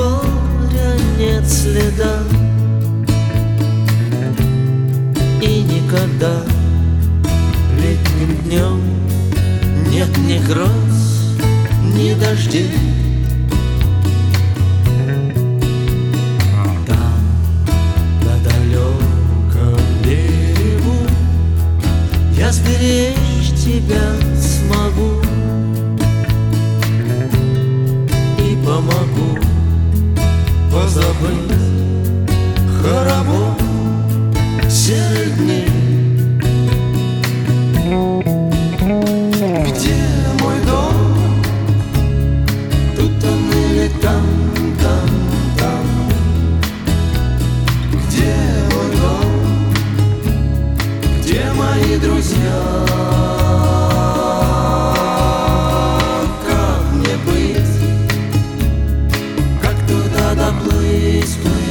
горя нет следа, и никогда летним днем нет ни гроз, ни дождей. Там, на далеком берегу, я сберечь тебя смогу и помогу позабыть хоровод серых дней. Где мой дом? Тут он или там, там, там? Где мой дом? Где мои друзья? Как мне быть? Как туда доплыть?